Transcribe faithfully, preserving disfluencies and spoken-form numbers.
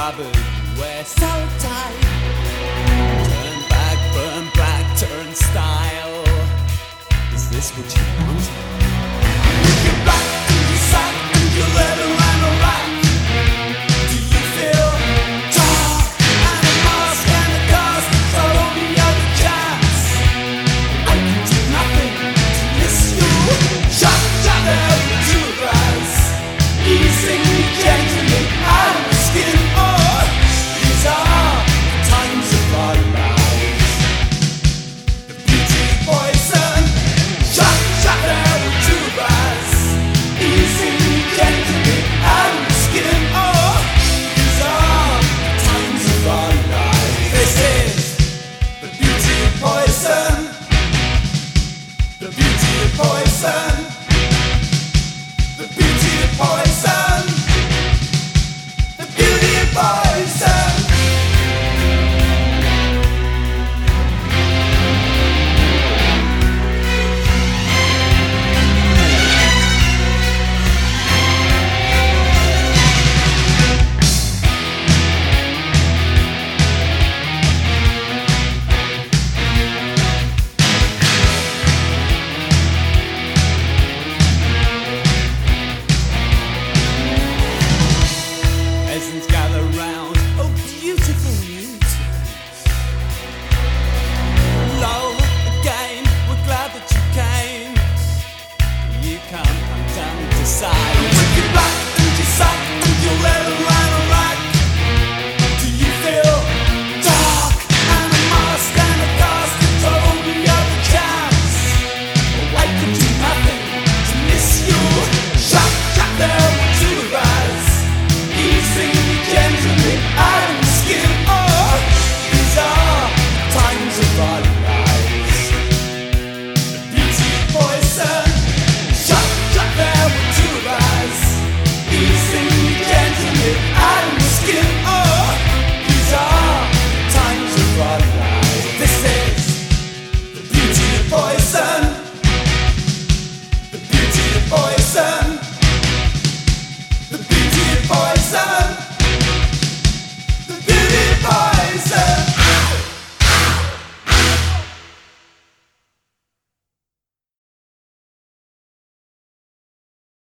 barbers wear so tight. Turn back, burn black, turn style. Is this what you want? You rock and you suck and you let it run alright. Do you feel dark and a mask and a ghost? So only other chance. I can do nothing to miss you. Shut, shut down the two of us. Easing me gently out of the skin. Oh, these are the times of our lives. The beauty poison. Shut, shut down the two of us. Easing me gently out of the skin. Oh, these are the times of our lives. This is the beauty poison. The beauty poison. The beauty poison. The beauty poison. Peasants gather round, oh beautiful mutants. Hello again, we're glad that you came. You come undone to decide. When you rock and you suck and you let it run alright. Do you feel dark and a mask and a ghost? It's our only other chance. Oh, I can do nothing to miss you. Shut, shut down the two of us. Easing me gently out of the skin. Oh, these are times of our lives. The beauty poison. Shut, shut down the two of us. Easing me gently out of the skin. Oh, these are times of our lives. This is the beauty poison. The beauty poison. The beauty poison.